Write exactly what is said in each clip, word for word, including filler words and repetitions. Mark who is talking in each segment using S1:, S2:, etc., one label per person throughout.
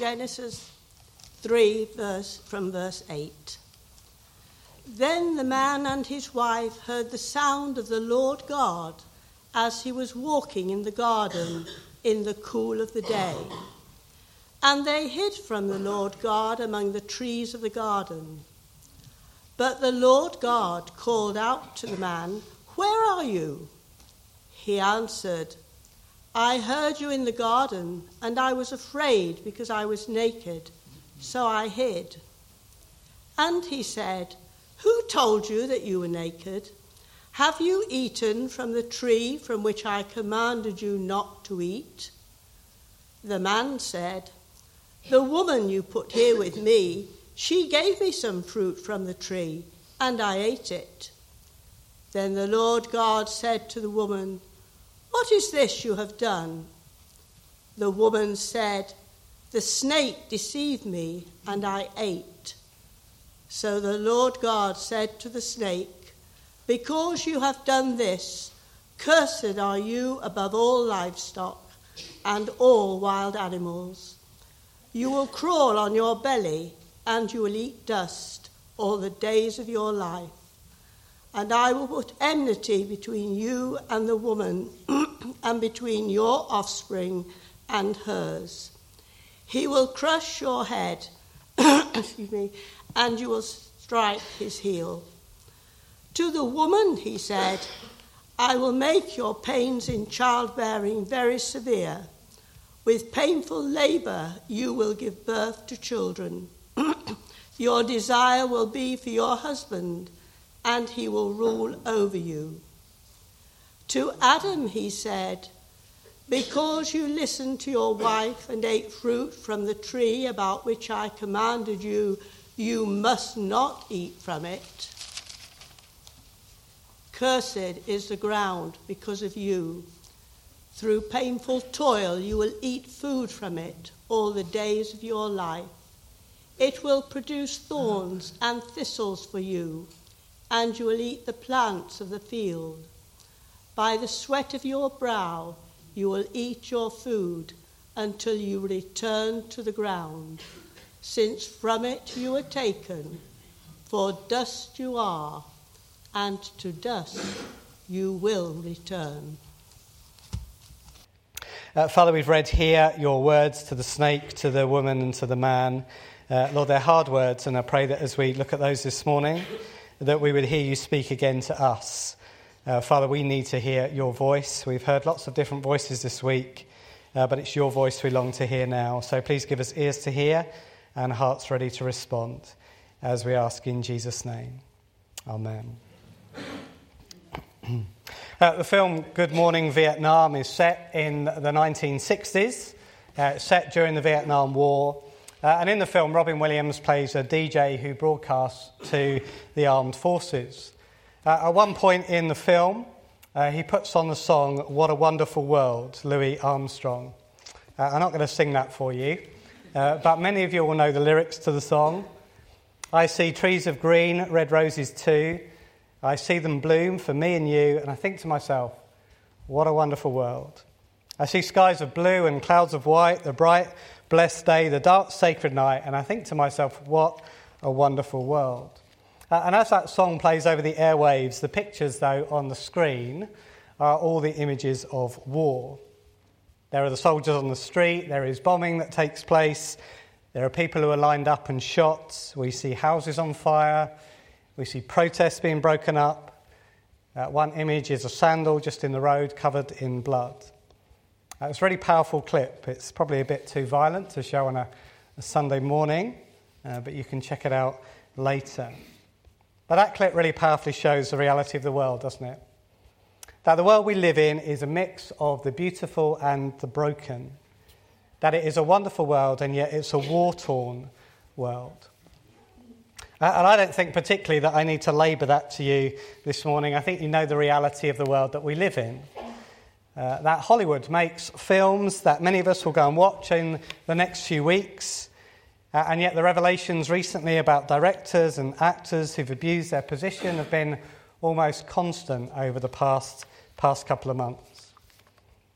S1: Genesis three, verse, from verse eight. Then the man and his wife heard the sound of the Lord God as he was walking in the garden in the cool of the day. And they hid from the Lord God among the trees of the garden. But the Lord God called out to the man, "Where are you?" He answered, "I heard you in the garden, and I was afraid because I was naked, so I hid." And he said, "Who told you that you were naked? Have you eaten from the tree from which I commanded you not to eat?" The man said, "The woman you put here with me, she gave me some fruit from the tree, and I ate it." Then the Lord God said to the woman, "What is this you have done?" The woman said, "The snake deceived me, and I ate." So the Lord God said to the snake, "Because you have done this, cursed are you above all livestock and all wild animals. You will crawl on your belly, and you will eat dust all the days of your life. And I will put enmity between you and the woman, and between your offspring and hers. He will crush your head, excuse me, and you will strike his heel." To the woman he said, "I will make your pains in childbearing very severe. With painful labor you will give birth to children. Your desire will be for your husband, and he will rule over you." To Adam he said, "Because you listened to your wife and ate fruit from the tree about which I commanded you, you must not eat from it. Cursed is the ground because of you. Through painful toil you will eat food from it all the days of your life. It will produce thorns and thistles for you, and you will eat the plants of the field. By the sweat of your brow you will eat your food until you return to the ground, since from it you were taken, for dust you are, and to dust you will return."
S2: Uh, Father, we've read here your words to the snake, to the woman, and to the man. Uh, Lord, they're hard words, and I pray that as we look at those this morning, that we would hear you speak again to us. Uh, Father, we need to hear your voice. We've heard lots of different voices this week, uh, but it's your voice we long to hear now. So please give us ears to hear and hearts ready to respond, as we ask in Jesus' name. Amen. uh, the film Good Morning Vietnam is set in the nineteen sixties, uh, set during the Vietnam War. Uh, and in the film, Robin Williams plays a D J who broadcasts to the armed forces. Uh, at one point in the film, uh, he puts on the song "What a Wonderful World," Louis Armstrong. Uh, I'm not going to sing that for you, uh, but many of you will know the lyrics to the song. "I see trees of green, red roses too. I see them bloom for me and you, and I think to myself, what a wonderful world. I see skies of blue and clouds of white, the bright, blessed day, the dark, sacred night, and I think to myself, what a wonderful world." Uh, and as that song plays over the airwaves, the pictures, though, on the screen are all the images of war. There are the soldiers on the street, there is bombing that takes place, there are people who are lined up and shot, we see houses on fire, we see protests being broken up. Uh, one image is a sandal just in the road covered in blood. Uh, it's a really powerful clip. It's probably a bit too violent to show on a, a Sunday morning, uh, but you can check it out later. But that clip really powerfully shows the reality of the world, doesn't it? That the world we live in is a mix of the beautiful and the broken. That it is a wonderful world, and yet it's a war-torn world. Uh, and I don't think particularly that I need to labour that to you this morning. I think you know the reality of the world that we live in. Uh, that Hollywood makes films that many of us will go and watch in the next few weeks. Uh, and yet the revelations recently about directors and actors who've abused their position have been almost constant over the past, past couple of months.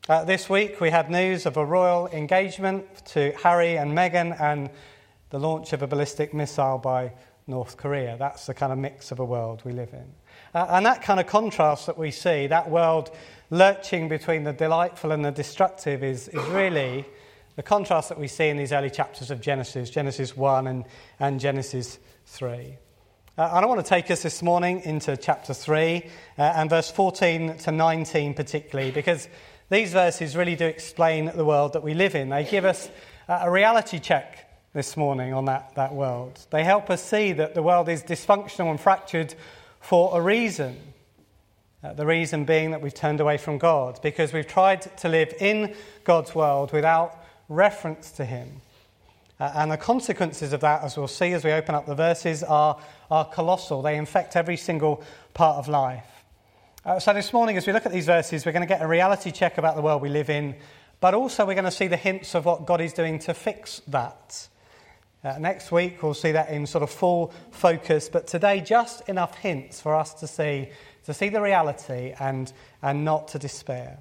S2: Uh, this week we had news of a royal engagement to Harry and Meghan and the launch of a ballistic missile by North Korea. That's the kind of mix of a world we live in. Uh, and that kind of contrast that we see, that world lurching between the delightful and the destructive, is, is really the contrast that we see in these early chapters of Genesis, Genesis one and, and Genesis three. Uh, and I want to take us this morning into chapter three uh, and verse fourteen to nineteen particularly, because these verses really do explain the world that we live in. They give us uh, a reality check this morning on that, that world. They help us see that the world is dysfunctional and fractured for a reason. Uh, the reason being that we've turned away from God, because we've tried to live in God's world without reference to him. Uh, and the consequences of that, as we'll see as we open up the verses, are, are colossal. They infect every single part of life. Uh, so this morning, as we look at these verses, we're going to get a reality check about the world we live in, but also we're going to see the hints of what God is doing to fix that. Uh, next week, we'll see that in sort of full focus, but today, just enough hints for us to see to see the reality and, and not to despair.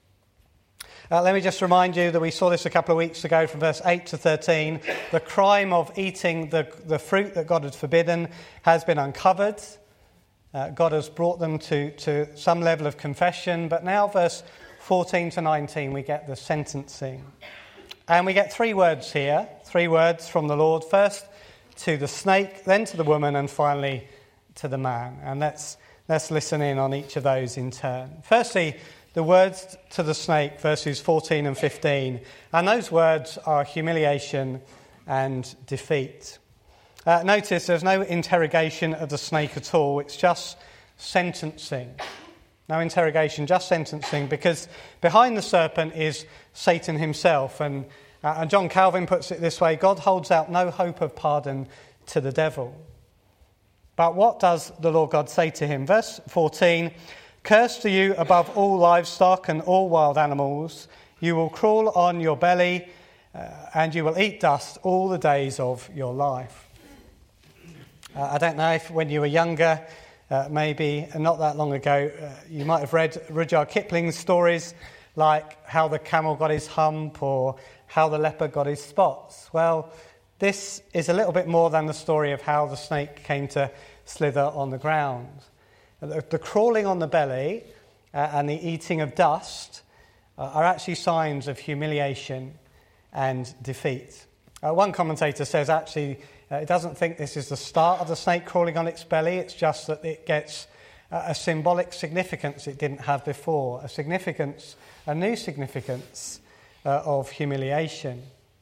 S2: Uh, let me just remind you that we saw this a couple of weeks ago from verse eight to thirteen. The crime of eating the, the fruit that God had forbidden has been uncovered. Uh, God has brought them to, to some level of confession. But now, verse fourteen to nineteen, we get the sentencing. And we get three words here, three words from the Lord. First to the snake, then to the woman, and finally to the man. And let's, let's listen in on each of those in turn. Firstly, the words to the snake, verses fourteen and fifteen. And those words are humiliation and defeat. Uh, notice there's no interrogation of the snake at all. It's just sentencing. No interrogation, just sentencing, because behind the serpent is Satan himself. And, uh, and John Calvin puts it this way: God holds out no hope of pardon to the devil. But what does the Lord God say to him? Verse fourteen, "Cursed are you above all livestock and all wild animals. You will crawl on your belly, uh, and you will eat dust all the days of your life." Uh, I don't know if when you were younger, uh, maybe not that long ago, uh, you might have read Rudyard Kipling's stories like how the camel got his hump or how the leopard got his spots. Well, this is a little bit more than the story of how the snake came to slither on the ground. The, the crawling on the belly uh, and the eating of dust uh, are actually signs of humiliation and defeat. Uh, one commentator says actually uh, it doesn't think this is the start of the snake crawling on its belly. It's just that it gets uh, a symbolic significance it didn't have before, a significance, a new significance uh, of humiliation.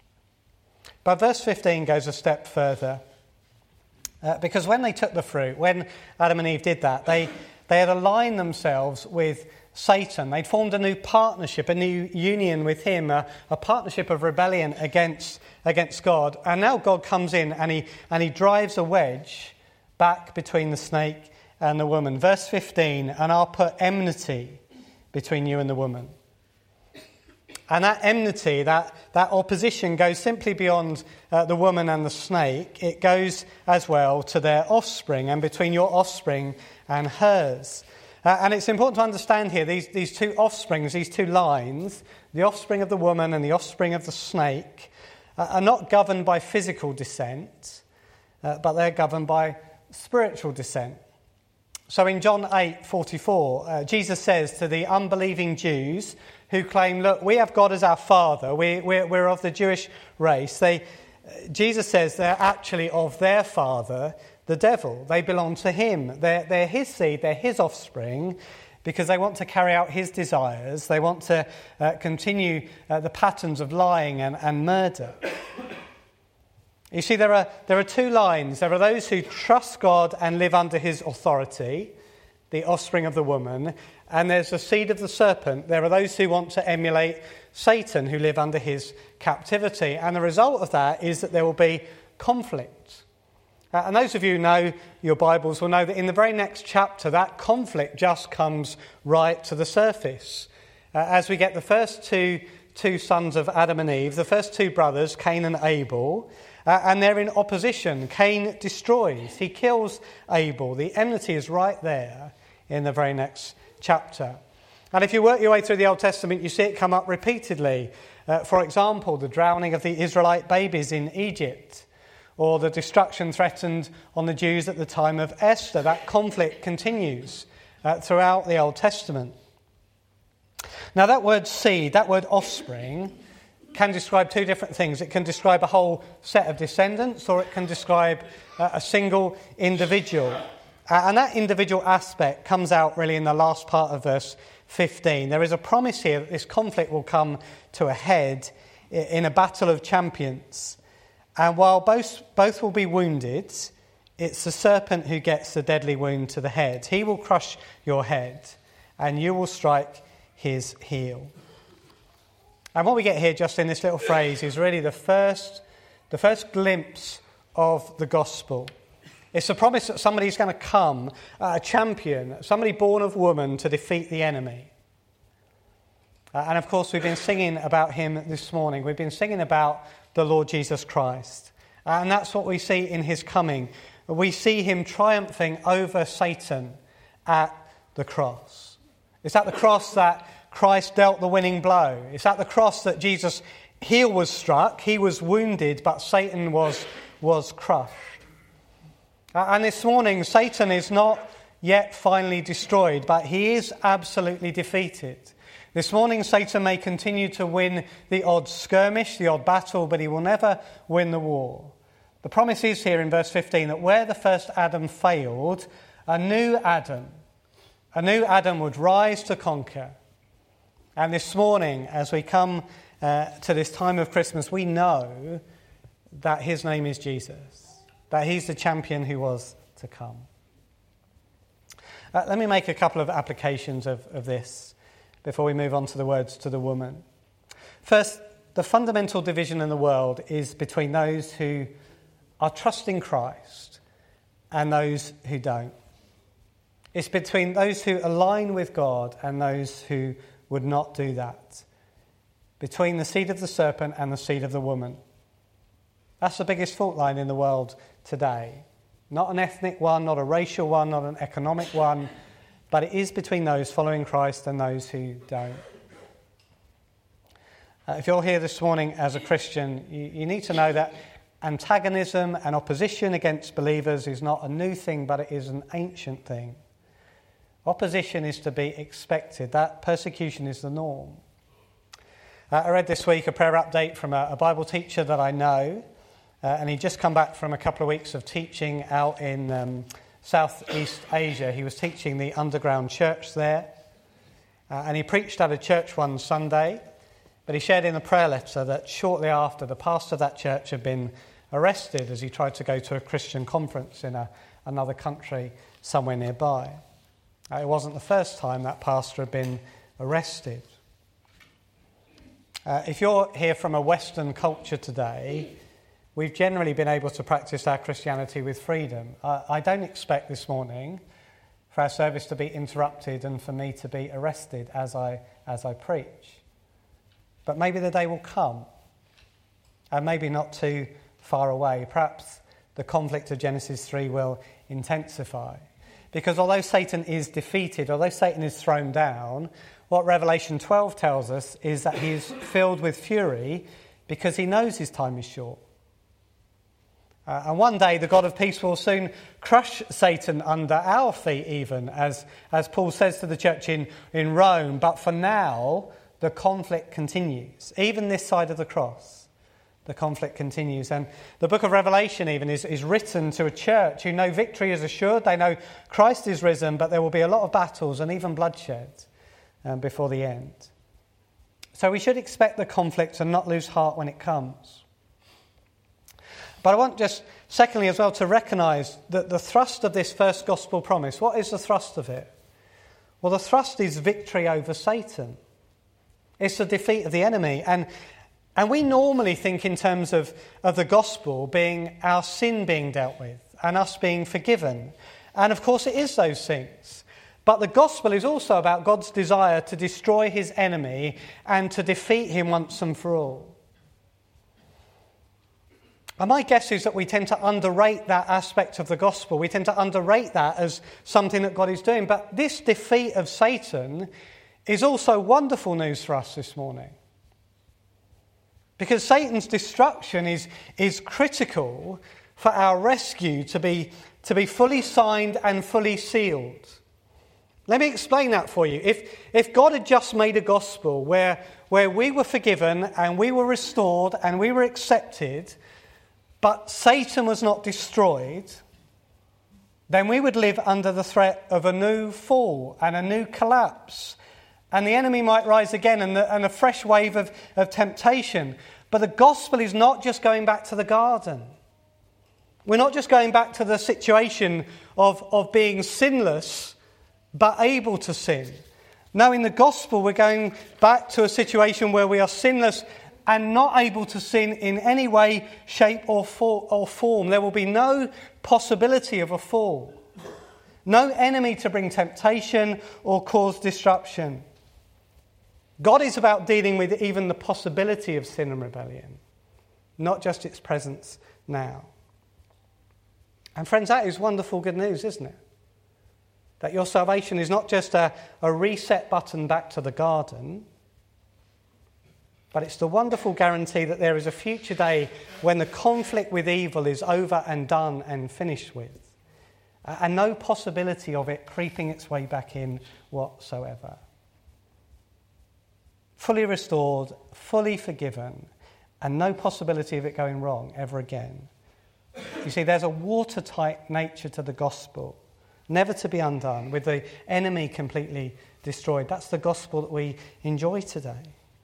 S2: But verse fifteen goes a step further. Uh, because when they took the fruit, when Adam and Eve did that, they, they had aligned themselves with Satan. They'd formed a new partnership, a new union with him, a, a partnership of rebellion against, against God. And now God comes in and he, and he drives a wedge back between the snake and the woman. Verse fifteen, "And I'll put enmity between you and the woman." And that enmity, that, that opposition goes simply beyond uh, the woman and the snake. It goes as well to their offspring, and between your offspring and hers. Uh, and it's important to understand here, these, these two offsprings, these two lines, the offspring of the woman and the offspring of the snake, uh, are not governed by physical descent, uh, but they're governed by spiritual descent. So in John eight forty-four, uh, Jesus says to the unbelieving Jews who claim, look, we have God as our father, we, we're, we're of the Jewish race. They, uh, Jesus says they're actually of their father, the devil. They belong to him. They're, they're his seed, they're his offspring, because they want to carry out his desires. They want to uh, continue uh, the patterns of lying and, and murder. You see, there are there are two lines. There are those who trust God and live under his authority, the offspring of the woman, and there's the seed of the serpent. There are those who want to emulate Satan, who live under his captivity. And the result of that is that there will be conflict. Uh, and those of you who know your Bibles will know that in the very next chapter, that conflict just comes right to the surface. Uh, as we get the first two, two sons of Adam and Eve, the first two brothers, Cain and Abel, Uh, and they're in opposition. Cain destroys. He kills Abel. The enmity is right there in the very next chapter. And if you work your way through the Old Testament, you see it come up repeatedly. Uh, for example, the drowning of the Israelite babies in Egypt, or the destruction threatened on the Jews at the time of Esther. That conflict continues uh, throughout the Old Testament. Now, that word seed, that word offspring, can describe two different things. It can describe a whole set of descendants, or it can describe uh, a single individual. Uh, and that individual aspect comes out really in the last part of verse fifteen. There is a promise here that this conflict will come to a head in a battle of champions. And while both, both will be wounded, it's the serpent who gets the deadly wound to the head. He will crush your head, and you will strike his heel. And what we get here just in this little phrase is really the first, the first glimpse of the gospel. It's the promise that somebody's going to come, uh, a champion, somebody born of woman to defeat the enemy. Uh, and of course, we've been singing about him this morning. We've been singing about the Lord Jesus Christ. Uh, and that's what we see in his coming. We see him triumphing over Satan at the cross. It's at the cross that Christ dealt the winning blow. It's at the cross that Jesus' heel was struck. He was wounded, but Satan was, was crushed. Uh, and this morning, Satan is not yet finally destroyed, but he is absolutely defeated. This morning, Satan may continue to win the odd skirmish, the odd battle, but he will never win the war. The promise is here in verse fifteen that where the first Adam failed, a new Adam, a new Adam would rise to conquer. And this morning, as we come uh, to this time of Christmas, we know that his name is Jesus, that he's the champion who was to come. Uh, let me make a couple of applications of, of this before we move on to the words to the woman. First, the fundamental division in the world is between those who are trusting Christ and those who don't. It's between those who align with God and those who would not do that. Between the seed of the serpent and the seed of the woman. That's the biggest fault line in the world today. Not an ethnic one, not a racial one, not an economic one, but it is between those following Christ and those who don't. Uh, if you're here this morning as a Christian, you, you need to know that antagonism and opposition against believers is not a new thing, but it is an ancient thing. Opposition is to be expected. That persecution is the norm. Uh, I read this week a prayer update from a, a Bible teacher that I know, uh, and he'd just come back from a couple of weeks of teaching out in um, Southeast Asia. He was teaching the underground church there, uh, and he preached at a church one Sunday, but he shared in the prayer letter that shortly after, the pastor of that church had been arrested as he tried to go to a Christian conference in a, another country somewhere nearby. Uh, it wasn't the first time that pastor had been arrested. Uh, if you're here from a Western culture today, we've generally been able to practice our Christianity with freedom. I, I don't expect this morning for our service to be interrupted and for me to be arrested as I as I preach. But maybe the day will come, and maybe not too far away. Perhaps the conflict of Genesis three will intensify. Because although Satan is defeated, although Satan is thrown down, what Revelation twelve tells us is that he is filled with fury because he knows his time is short. Uh, and one day the God of peace will soon crush Satan under our feet even, as, as Paul says to the church in, in Rome. But for now, the conflict continues. Even this side of the cross, the conflict continues. And the book of Revelation even is, is written to a church who know victory is assured. They know Christ is risen, but there will be a lot of battles and even bloodshed um, before the end. So we should expect the conflict and not lose heart when it comes. But I want just, secondly as well, to recognise that the thrust of this first gospel promise, what is the thrust of it? Well, the thrust is victory over Satan. It's the defeat of the enemy. And and we normally think in terms of, of the gospel being our sin being dealt with and us being forgiven. And of course it is those things. But the gospel is also about God's desire to destroy his enemy and to defeat him once and for all. And my guess is that we tend to underrate that aspect of the gospel. We tend to underrate that as something that God is doing. But this defeat of Satan is also wonderful news for us this morning. Because Satan's destruction is, is critical for our rescue to be, to be fully signed and fully sealed. Let me explain that for you. If, if God had just made a gospel where, where we were forgiven and we were restored and we were accepted, but Satan was not destroyed, then we would live under the threat of a new fall and a new collapse. And the enemy might rise again and, the, and a fresh wave of, of temptation. But the gospel is not just going back to the garden. We're not just going back to the situation of, of being sinless but able to sin. No, in the gospel we're going back to a situation where we are sinless and not able to sin in any way, shape or, for, or form. There will be no possibility of a fall. No enemy to bring temptation or cause disruption. God is about dealing with even the possibility of sin and rebellion, not just its presence now. And friends, that is wonderful good news, isn't it? That your salvation is not just a, a reset button back to the garden, but it's the wonderful guarantee that there is a future day when the conflict with evil is over and done and finished with, and no possibility of it creeping its way back in whatsoever. Fully restored, fully forgiven, and no possibility of it going wrong ever again. You see, there's a watertight nature to the gospel, never to be undone, with the enemy completely destroyed. That's the gospel that we enjoy today.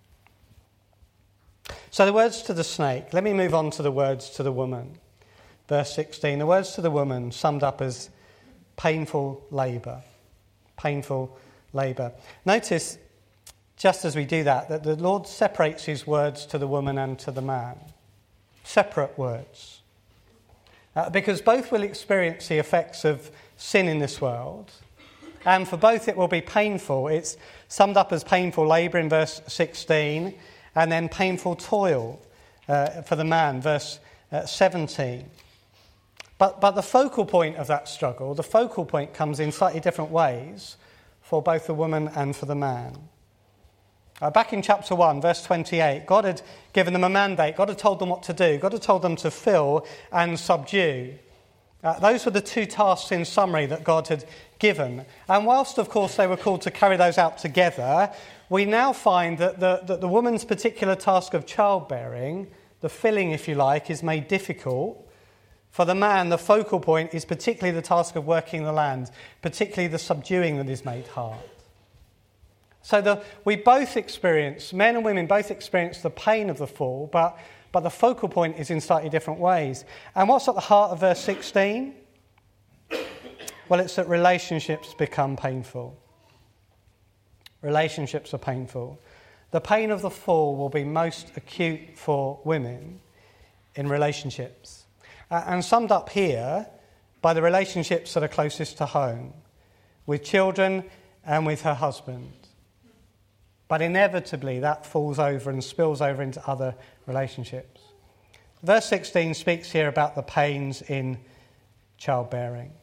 S2: So the words to the snake. Let me move on to the words to the woman. Verse sixteen, the words to the woman summed up as painful labour. Painful labour. Notice, just as we do that, that the Lord separates his words to the woman and to the man. Separate words. Uh, because both will experience the effects of sin in this world, and for both it will be painful. It's summed up as painful labour in verse sixteen, and then painful toil uh, for the man, verse uh, seventeen. But, but the focal point of that struggle, the focal point comes in slightly different ways for both the woman and for the man. Uh, back in chapter one, verse twenty-eight, God had given them a mandate. God had told them what to do. God had told them to fill and subdue. Uh, those were the two tasks in summary that God had given. And whilst, of course, they were called to carry those out together, we now find that the, that the woman's particular task of childbearing, the filling, if you like, is made difficult. For the man, the focal point is particularly the task of working the land, particularly the subduing that is made hard. So the, we both experience, men and women both experience the pain of the fall, but, but the focal point is in slightly different ways. And what's at the heart of verse sixteen? Well, it's that relationships become painful. Relationships are painful. The pain of the fall will be most acute for women in relationships. Uh, and summed up here by the relationships that are closest to home, with children and with her husband. But inevitably that falls over and spills over into other relationships. Verse sixteen speaks here about the pains in childbearing.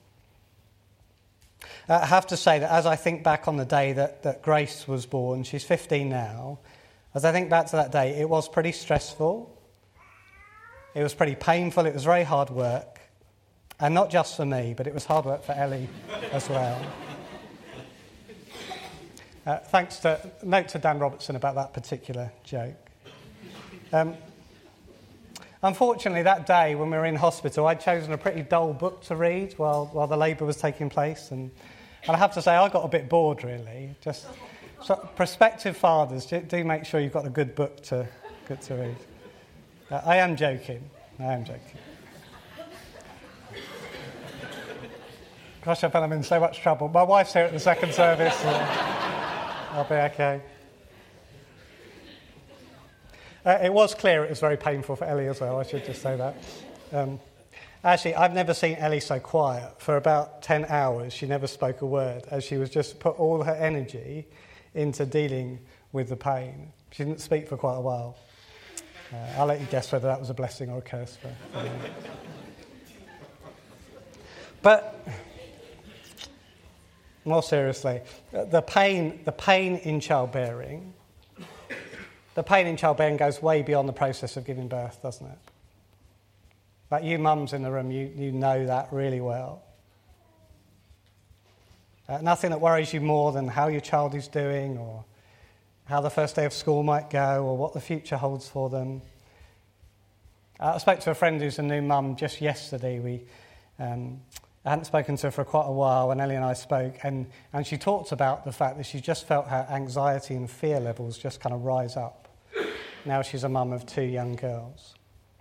S2: I have to say that as I think back on the day that, that Grace was born, she's fifteen now, as I think back to that day, it was pretty stressful. It was pretty painful. It was very hard work. And not just for me, but it was hard work for Ellie as well. Uh, thanks to, note to Dan Robertson about that particular joke. Um, unfortunately, that day when we were in hospital, I'd chosen a pretty dull book to read while, while the labour was taking place. And, and I have to say, I got a bit bored, really. Just so prospective fathers, do, do make sure you've got a good book to, good to read. Uh, I am joking. I am joking. Gosh, I feel I'm in so much trouble. My wife's here at the second service. So I'll be okay. Uh, it was clear it was very painful for Ellie as well, I should just say that. Um, actually, I've never seen Ellie so quiet. For about ten hours, she never spoke a word, as she was just put all her energy into dealing with the pain. She didn't speak for quite a while. Uh, I'll let you guess whether that was a blessing or a curse for, for me. But more seriously, the pain, the pain in childbearing, the pain in childbearing goes way beyond the process of giving birth, doesn't it? Like you mums in the room, you, you know that really well. Uh, nothing that worries you more than how your child is doing, or how the first day of school might go, or what the future holds for them. Uh, I spoke to a friend who's a new mum just yesterday. We, um, I hadn't spoken to her for quite a while, and Ellie and I spoke, and, and she talked about the fact that she just felt her anxiety and fear levels just kind of rise up. Now she's a mum of two young girls.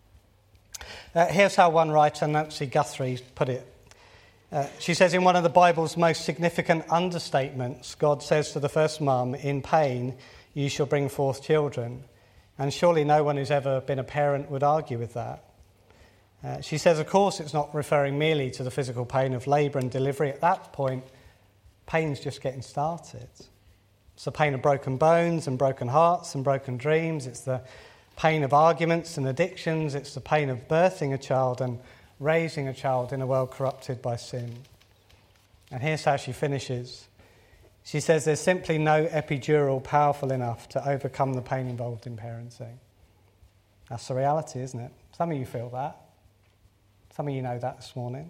S2: Uh, here's how one writer, Nancy Guthrie, put it. Uh, she says, in one of the Bible's most significant understatements, God says to the first mum, in pain, you shall bring forth children. And surely no one who's ever been a parent would argue with that. Uh, she says, of course, it's not referring merely to the physical pain of labour and delivery. At that point, pain's just getting started. It's the pain of broken bones and broken hearts and broken dreams. It's the pain of arguments and addictions. It's the pain of birthing a child and raising a child in a world corrupted by sin. And here's how she finishes. She says there's simply no epidural powerful enough to overcome the pain involved in parenting. That's the reality, isn't it? Some of you feel that. Some of you know that this morning.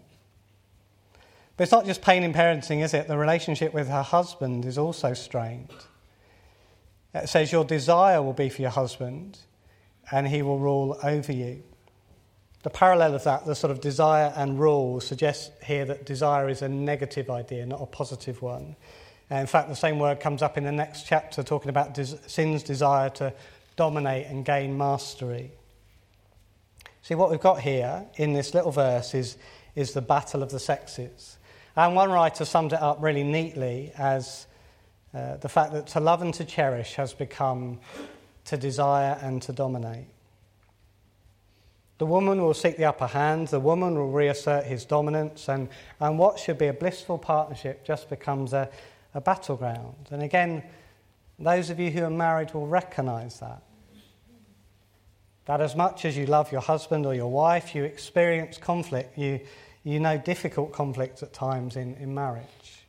S2: But it's not just pain in parenting, is it? The relationship with her husband is also strained. It says your desire will be for your husband and he will rule over you. The parallel of that, the sort of desire and rule, suggests here that desire is a negative idea, not a positive one. And in fact, the same word comes up in the next chapter, talking about des- sin's desire to dominate and gain mastery. See, what we've got here in this little verse is, is the battle of the sexes. And one writer summed it up really neatly as uh, the fact that to love and to cherish has become to desire and to dominate. The woman will seek the upper hand, the woman will reassert his dominance, and, and what should be a blissful partnership just becomes a, a battleground. And again, those of you who are married will recognise that. That as much as you love your husband or your wife, you experience conflict, you, you know difficult conflict at times in, in marriage.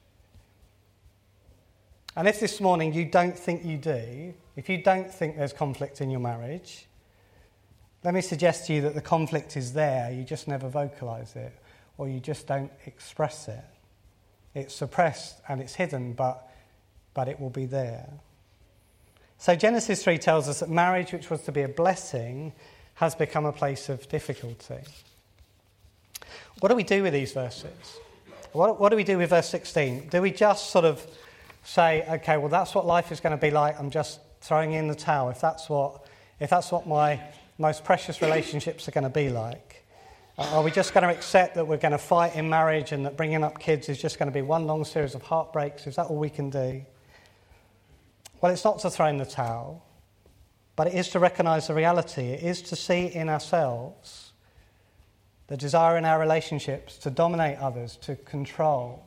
S2: And if this morning you don't think you do, if you don't think there's conflict in your marriage, let me suggest to you that the conflict is there, you just never vocalise it, or you just don't express it. It's suppressed and it's hidden, but, but it will be there. So Genesis three tells us that marriage, which was to be a blessing, has become a place of difficulty. What do we do with these verses? What, what do we do with verse sixteen? Do we just sort of say, okay, well, that's what life is going to be like, I'm just throwing in the towel, if that's what, if that's what my most precious relationships are going to be like? Are we just going to accept that we're going to fight in marriage and that bringing up kids is just going to be one long series of heartbreaks? Is that all we can do? Well, it's not to throw in the towel, but it is to recognise the reality. It is to see in ourselves the desire in our relationships to dominate others, to control.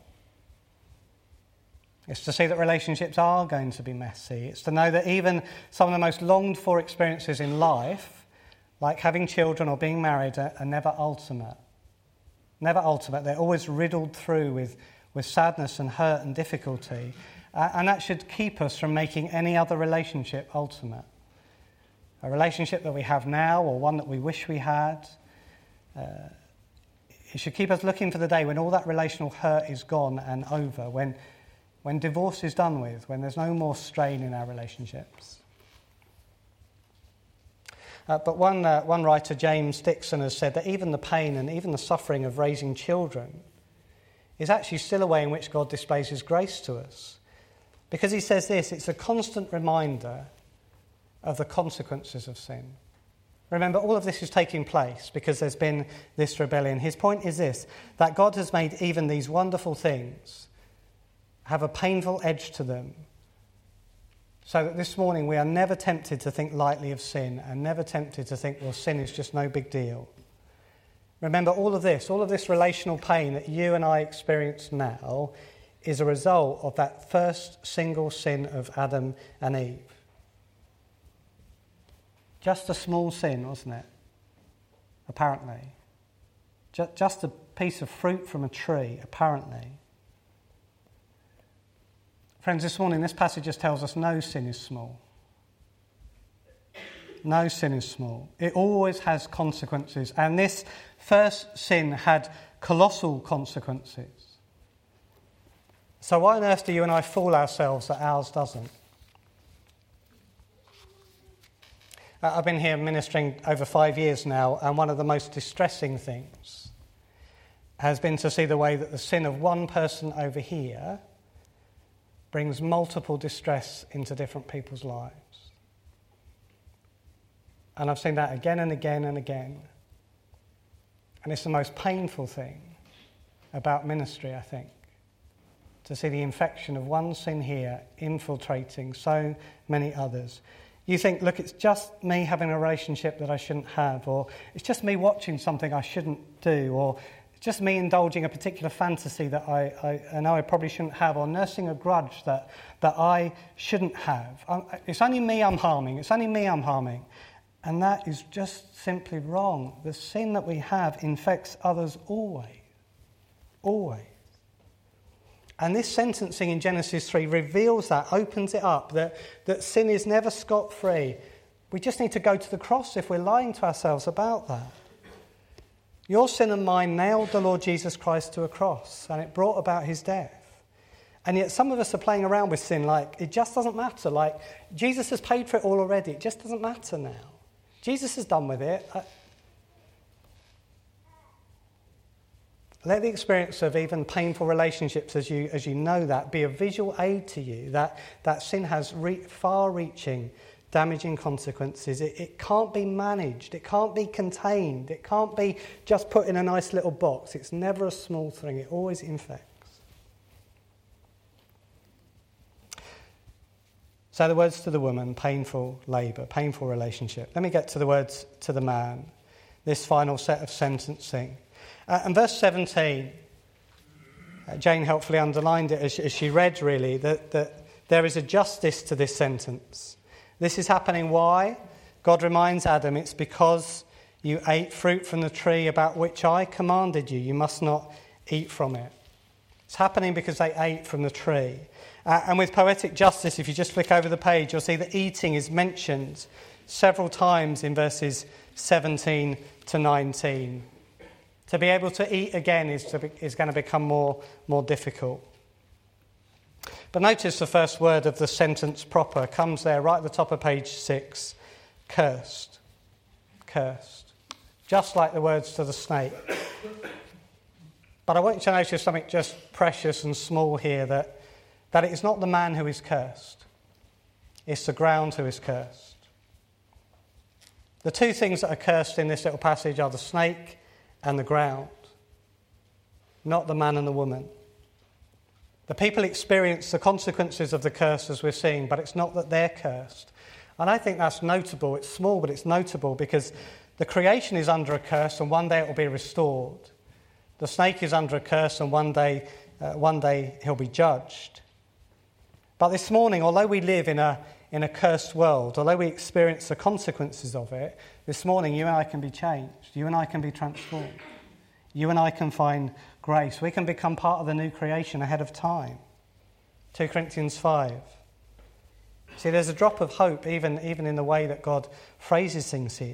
S2: It's to see that relationships are going to be messy. It's to know that even some of the most longed-for experiences in life, like having children or being married, are, are never ultimate. Never ultimate. They're always riddled through with, with sadness and hurt and difficulty. Uh, and that should keep us from making any other relationship ultimate. A relationship that we have now or one that we wish we had. Uh, it should keep us looking for the day when all that relational hurt is gone and over, when, when divorce is done with, when there's no more strain in our relationships. Uh, but one, uh, one writer, James Dixon, has said that even the pain and even the suffering of raising children is actually still a way in which God displays his grace to us. Because he says this, it's a constant reminder of the consequences of sin. Remember, all of this is taking place because there's been this rebellion. His point is this, that God has made even these wonderful things have a painful edge to them, so that this morning we are never tempted to think lightly of sin and never tempted to think, well, sin is just no big deal. Remember, all of this, all of this relational pain that you and I experience now is a result of that first single sin of Adam and Eve. Just a small sin, wasn't it? Apparently. Just a piece of fruit from a tree, apparently. Friends, this morning, this passage just tells us no sin is small. No sin is small. It always has consequences. And this first sin had colossal consequences. So why on earth do you and I fool ourselves that ours doesn't? I've been here ministering over five years now, and one of the most distressing things has been to see the way that the sin of one person over here brings multiple distress into different people's lives. And I've seen that again and again and again. And it's the most painful thing about ministry, I think, to see the infection of one sin here infiltrating so many others. You think, look, it's just me having a relationship that I shouldn't have, or it's just me watching something I shouldn't do, or it's just me indulging a particular fantasy that I, I, I know I probably shouldn't have, or nursing a grudge that, that I shouldn't have. I'm, it's only me I'm harming. It's only me I'm harming. And that is just simply wrong. The sin that we have infects others always. Always. And this sentencing in Genesis three reveals that, opens it up, that, that sin is never scot-free. We just need to go to the cross if we're lying to ourselves about that. Your sin and mine nailed the Lord Jesus Christ to a cross, and it brought about his death. And yet some of us are playing around with sin like it just doesn't matter. Like Jesus has paid for it all already. It just doesn't matter now. Jesus is done with it. I... Let the experience of even painful relationships, as you as you know that, be a visual aid to you, that, that sin has re- far-reaching, damaging consequences. It, it can't be managed. It can't be contained. It can't be just put in a nice little box. It's never a small thing. It always infects. So the words to the woman, painful labour, painful relationship. Let me get to the words to the man, this final set of sentencing. Uh, and verse seventeen, uh, Jane helpfully underlined it as she, as she read, really, that, that there is a justice to this sentence. This is happening why? God reminds Adam, it's because you ate fruit from the tree about which I commanded you. You must not eat from it. It's happening because they ate from the tree. Uh, and with poetic justice, if you just flick over the page, you'll see that eating is mentioned several times in verses seventeen to nineteen. To be able to eat again is, to be, is going to become more, more difficult. But notice the first word of the sentence proper comes there right at the top of page six. Cursed. Cursed. Just like the words to the snake. But I want you to notice something just precious and small here, that, that it is not the man who is cursed. It's the ground who is cursed. The two things that are cursed in this little passage are the snake and the ground, not the man and the woman. The people experience the consequences of the curse as we're seeing, but it's not that they're cursed. And I think that's notable. It's small, but it's notable because the creation is under a curse and one day it will be restored. The snake is under a curse and one day, uh, one day he'll be judged. But this morning, although we live in a in a cursed world, although we experience the consequences of it, this morning you and I can be changed. You and I can be transformed. You and I can find grace. We can become part of the new creation ahead of time. Second Corinthians five. See, there's a drop of hope even, even in the way that God phrases things here.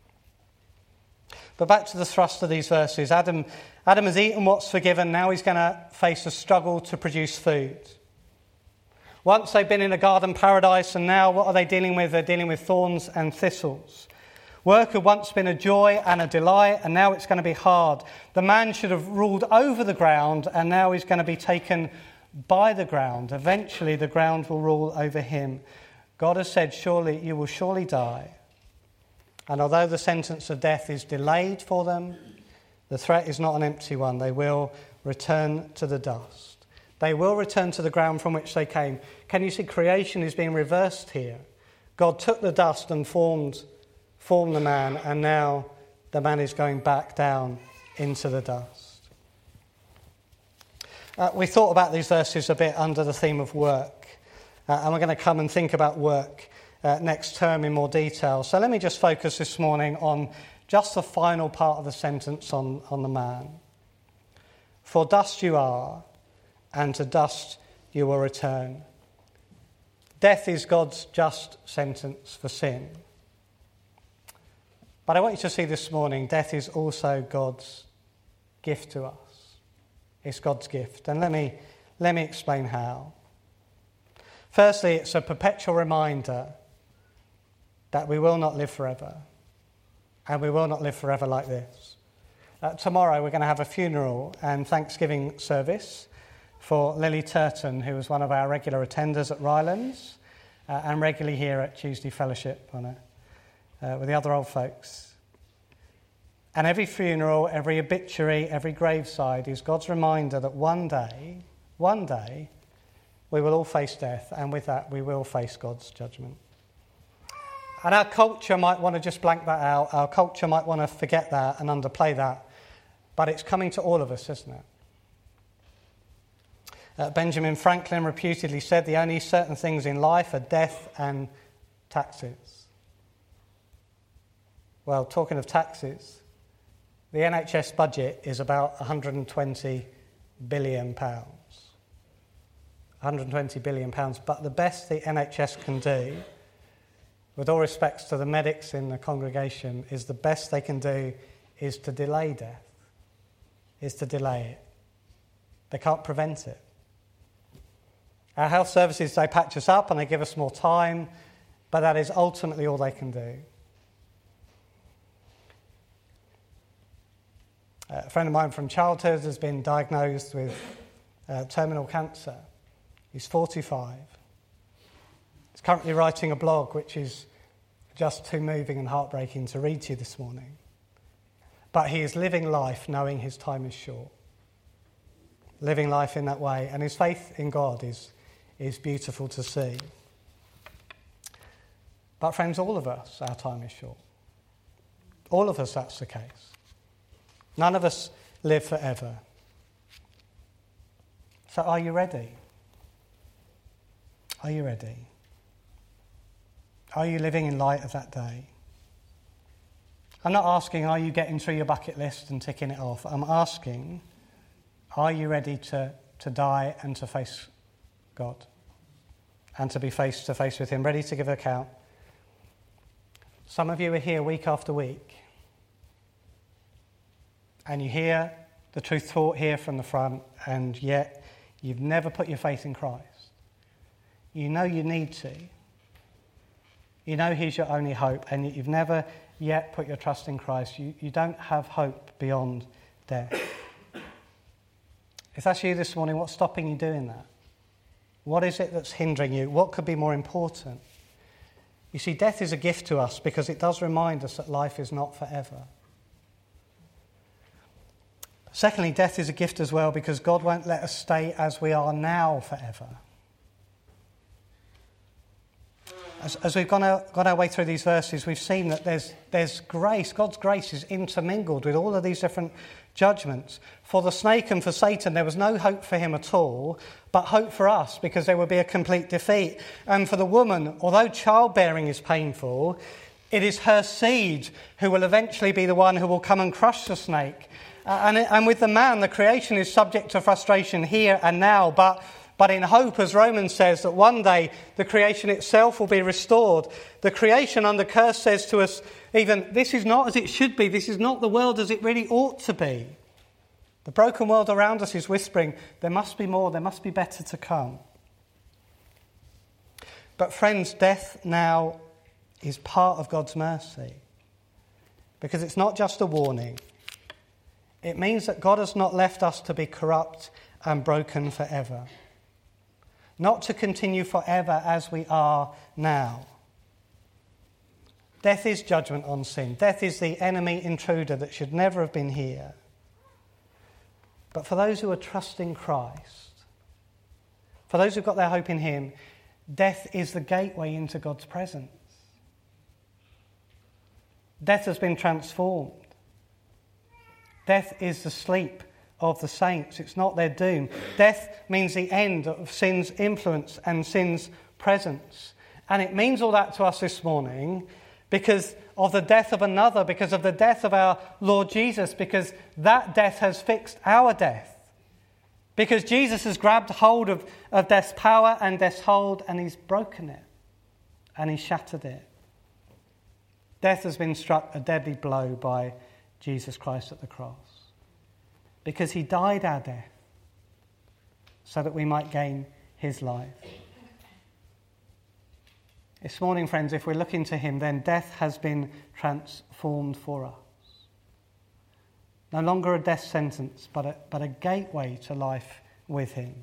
S2: But back to the thrust of these verses. Adam, Adam has eaten what's forgiven. Now he's going to face a struggle to produce food. Once they've been in a garden paradise, and now what are they dealing with? They're dealing with thorns and thistles. Work had once been a joy and a delight, and now it's going to be hard. The man should have ruled over the ground, and now he's going to be taken by the ground. Eventually the ground will rule over him. God has said, surely you will surely die. And although the sentence of death is delayed for them, the threat is not an empty one. They will return to the dust. They will return to the ground from which they came. Can you see creation is being reversed here? God took the dust and formed, formed the man, and now the man is going back down into the dust. Uh, we thought about these verses a bit under the theme of work, uh, and we're going to come and think about work uh, next term in more detail. So let me just focus this morning on just the final part of the sentence on, on the man. For dust you are, and to dust you will return. Death is God's just sentence for sin. But I want you to see this morning, death is also God's gift to us. It's God's gift. And let me, let me explain how. Firstly, it's a perpetual reminder that we will not live forever. And we will not live forever like this. Uh, tomorrow we're going to have a funeral and Thanksgiving service for Lily Turton, who was one of our regular attenders at Rylands uh, and regularly here at Tuesday Fellowship on a, uh, with the other old folks. And every funeral, every obituary, every graveside is God's reminder that one day, one day, we will all face death, and with that we will face God's judgment. And our culture might want to just blank that out. Our culture might want to forget that and underplay that. But it's coming to all of us, isn't it? Uh, Benjamin Franklin reputedly said the only certain things in life are death and taxes. Well, talking of taxes, the N H S budget is about one hundred twenty billion pounds. one hundred twenty billion pounds. But the best the N H S can do, with all respects to the medics in the congregation, is the best they can do is to delay death, is to delay it. They can't prevent it. Our health services, they patch us up and they give us more time, but that is ultimately all they can do. A friend of mine from childhood has been diagnosed with uh, terminal cancer. He's forty-five. He's currently writing a blog which is just too moving and heartbreaking to read to you this morning. But he is living life knowing his time is short. Living life in that way. And his faith in God is, is beautiful to see. But friends, all of us, our time is short. All of us, that's the case. None of us live forever. So are you ready? Are you ready? Are you living in light of that day? I'm not asking, are you getting through your bucket list and ticking it off? I'm asking, are you ready to, to die and to face God? And to be face to face with him, ready to give an account? Some of you are here week after week. And you hear the truth taught here from the front, and yet you've never put your faith in Christ. You know you need to. You know he's your only hope, and you've never yet put your trust in Christ. You, you don't have hope beyond death. If that's you this morning, what's stopping you doing that? What is it that's hindering you? What could be more important? You see, death is a gift to us because it does remind us that life is not forever. Secondly, death is a gift as well because God won't let us stay as we are now forever. As, as we've gone, out, gone our way through these verses, we've seen that there's, there's grace. God's grace is intermingled with all of these different judgments. For the snake and for Satan, there was no hope for him at all, but hope for us because there would be a complete defeat. And for the woman, although childbearing is painful, it is her seed who will eventually be the one who will come and crush the snake. Uh, and, and with the man, the creation is subject to frustration here and now, but, but in hope, as Romans says, that one day the creation itself will be restored. The creation under curse says to us, even, this is not as it should be, this is not the world as it really ought to be. The broken world around us is whispering, there must be more, there must be better to come. But friends, death now is part of God's mercy, because it's not just a warning. It means that God has not left us to be corrupt and broken forever. Not to continue forever as we are now. Death is judgment on sin. Death is the enemy intruder that should never have been here. But for those who are trusting Christ, for those who've got their hope in him, death is the gateway into God's presence. Death has been transformed. Death is the sleep of the saints. It's not their doom. Death means the end of sin's influence and sin's presence. And it means all that to us this morning because of the death of another, because of the death of our Lord Jesus, because that death has fixed our death. Because Jesus has grabbed hold of, of death's power and death's hold, and he's broken it. And he's shattered it. Death has been struck a deadly blow by Jesus Christ at the cross. Because he died our death so that we might gain his life. This morning, friends, if we're looking to him, then death has been transformed for us. No longer a death sentence, but a, but a gateway to life with him.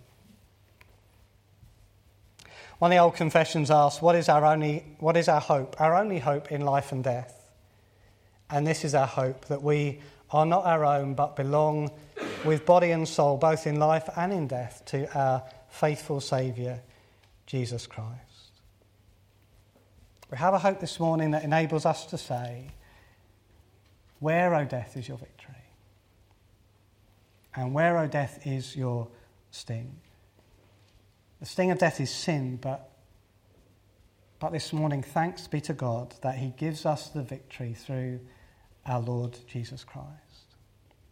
S2: One of the old confessions asks, what is our only, what is our hope? Our only hope in life and death. And this is our hope, that we are not our own, but belong with body and soul, both in life and in death, to our faithful Saviour, Jesus Christ. We have a hope this morning that enables us to say, where, O death, is your victory? And where, O death, is your sting? The sting of death is sin, but, but this morning, thanks be to God that he gives us the victory through our Lord Jesus Christ.